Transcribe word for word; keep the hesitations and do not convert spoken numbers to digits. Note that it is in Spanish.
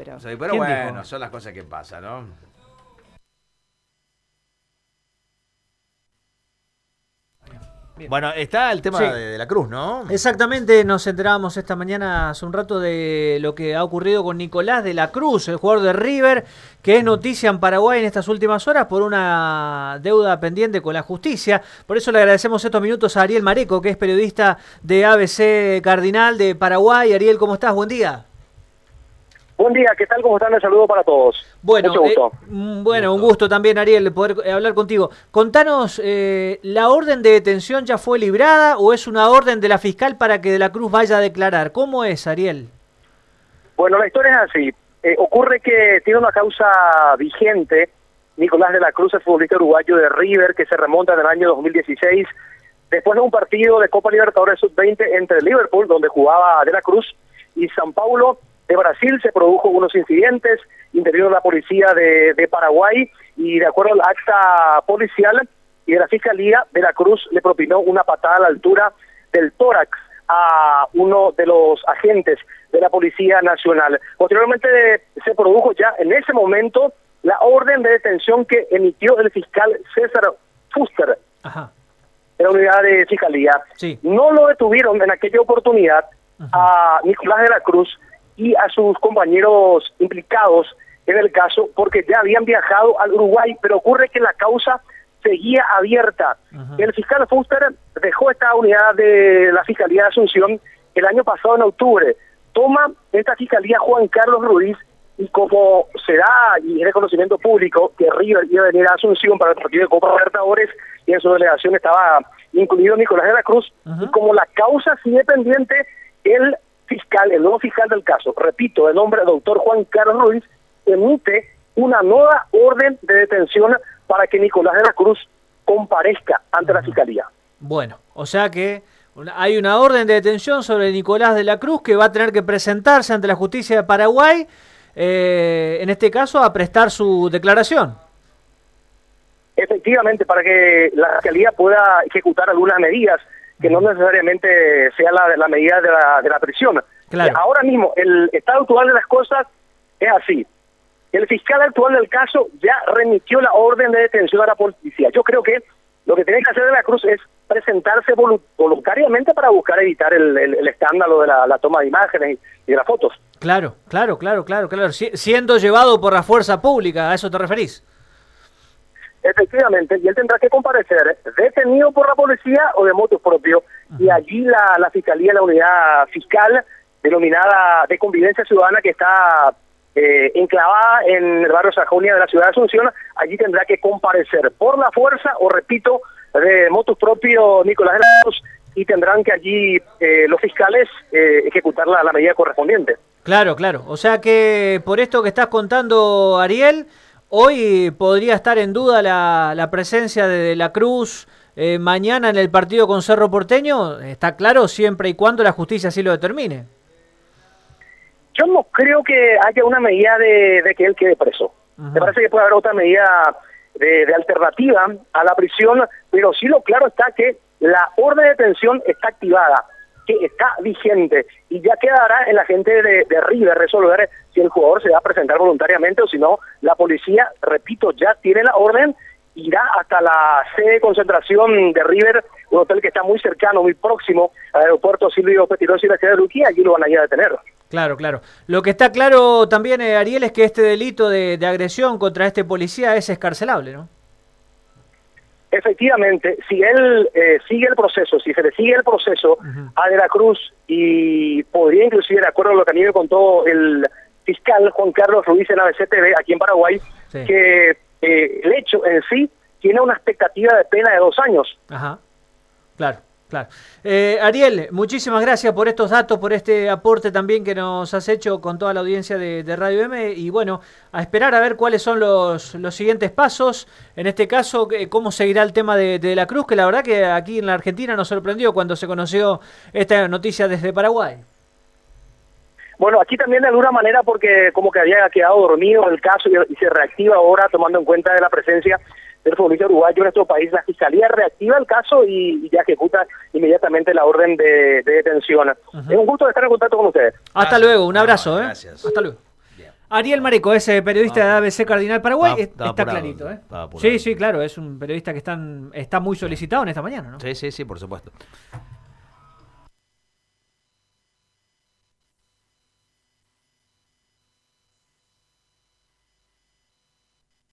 pero... Sí, pero bueno, dijo? Son las cosas que pasan, ¿no? Bien. Bueno, está el tema sí. de, de la Cruz, ¿no? Exactamente, nos enterábamos esta mañana hace un rato de lo que ha ocurrido con Nicolás de la Cruz, el jugador de River, que es noticia en Paraguay en estas últimas horas por una deuda pendiente con la justicia. Por eso le agradecemos estos minutos a Ariel Mareco, que es periodista de A B C Cardinal de Paraguay. Ariel, ¿cómo estás? Buen día. Buen día, ¿qué tal? ¿Cómo están? Un saludo para todos. Bueno, Mucho gusto. Eh, bueno, un gusto también, Ariel, poder hablar contigo. Contanos, eh, ¿la orden de detención ya fue librada o es una orden de la fiscal para que de la Cruz vaya a declarar? ¿Cómo es, Ariel? Bueno, la historia es así. Eh, ocurre que tiene una causa vigente Nicolás de la Cruz, el futbolista uruguayo de River, que se remonta en el año dos mil dieciséis, después de un partido de Copa Libertadores sub veinte entre Liverpool, donde jugaba de la Cruz, y São Paulo de Brasil. Se produjo unos incidentes, intervino la policía de, de Paraguay, y de acuerdo al acta policial y de la Fiscalía, de la Cruz le propinó una patada a la altura del tórax a uno de los agentes de la Policía Nacional. Posteriormente se produjo ya en ese momento la orden de detención que emitió el fiscal César Fuster, Ajá. de la unidad de Fiscalía. Sí. No lo detuvieron en aquella oportunidad Ajá. a Nicolás de la Cruz y a sus compañeros implicados en el caso, porque ya habían viajado al Uruguay, pero ocurre que la causa seguía abierta. Ajá. El fiscal Fuster dejó esta unidad de la Fiscalía de Asunción el año pasado en octubre. Toma esta Fiscalía Juan Carlos Ruiz, y como se da y es de conocimiento público que River iba a venir a Asunción para el partido de Copa Libertadores y en su delegación estaba incluido Nicolás de la Cruz, Ajá. y como la causa sigue pendiente, el fiscal, el nuevo fiscal del caso, repito, el nombre doctor Juan Carlos Ruiz, emite una nueva orden de detención para que Nicolás de la Cruz comparezca ante la Fiscalía. Bueno, o sea que hay una orden de detención sobre Nicolás de la Cruz que va a tener que presentarse ante la justicia de Paraguay, eh, en este caso a prestar su declaración. Efectivamente, para que la Fiscalía pueda ejecutar algunas medidas que no necesariamente sea la, la medida de la, de la prisión. Claro. Ahora mismo, el estado actual de las cosas es así. El fiscal actual del caso ya remitió la orden de detención a la policía. Yo creo que lo que tiene que hacer de la Cruz es presentarse voluntariamente para buscar evitar el, el, el escándalo de la, la toma de imágenes y de las fotos. Claro, claro, claro, claro, claro. Si, siendo llevado por la fuerza pública, ¿a eso te referís? Efectivamente, y él tendrá que comparecer detenido por la policía o de motu propio, uh-huh. y allí la, la Fiscalía, la unidad fiscal denominada de Convivencia Ciudadana, que está eh, enclavada en el barrio Sajonia de la ciudad de Asunción, allí tendrá que comparecer por la fuerza o, repito, de motu propio Nicolás de la Cruz, y tendrán que allí eh, los fiscales eh, ejecutar la, la medida correspondiente. Claro, claro, o sea que por esto que estás contando, Ariel, hoy podría estar en duda la, la presencia de, de la Cruz eh, mañana en el partido con Cerro Porteño. Está claro, siempre y cuando la justicia así lo determine. Yo no creo que haya una medida de, de que él quede preso. Uh-huh. Me parece que puede haber otra medida de, de alternativa a la prisión, pero sí lo claro está que la orden de detención está activada, que está vigente, y ya quedará en la gente de, de River resolver si el jugador se va a presentar voluntariamente o si no. La policía, repito, ya tiene la orden, irá hasta la sede de concentración de River, un hotel que está muy cercano, muy próximo al aeropuerto Silvio Pettirossi y la ciudad de Luquía, allí lo van a ir a detener. Claro, claro. Lo que está claro también, eh, Ariel, es que este delito de, de agresión contra este policía es escarcelable, ¿no? Efectivamente, si él eh, sigue el proceso, si se le sigue el proceso uh-huh. a De la Cruz, y podría inclusive, de acuerdo a lo que a mí me contó el fiscal Juan Carlos Ruiz en A B C T V aquí en Paraguay, sí. que eh, el hecho en sí tiene una expectativa de pena de dos años. Ajá, claro. Claro. Eh, Ariel, muchísimas gracias por estos datos, por este aporte también que nos has hecho con toda la audiencia de, de Radio M, y bueno, a esperar a ver cuáles son los, los siguientes pasos, en este caso, cómo seguirá el tema de, de la Cruz, que la verdad que aquí en la Argentina nos sorprendió cuando se conoció esta noticia desde Paraguay. Bueno, aquí también de alguna manera, porque como que había quedado dormido el caso y, y se reactiva ahora tomando en cuenta de la presencia del futbolista uruguayo en nuestro país. La Fiscalía reactiva el caso y, y ya ejecuta inmediatamente la orden de, de detención. Uh-huh. Es un gusto estar en contacto con ustedes. Hasta gracias. Luego, un abrazo. No, gracias. ¿eh? Hasta luego. Ariel Mareco, ese periodista ah, de A B C Cardinal Paraguay, está, está, está está clarito. ¿eh? Está sí, sí, claro, es un periodista que están, está muy solicitado en esta mañana, ¿no? Sí, sí, sí, por supuesto.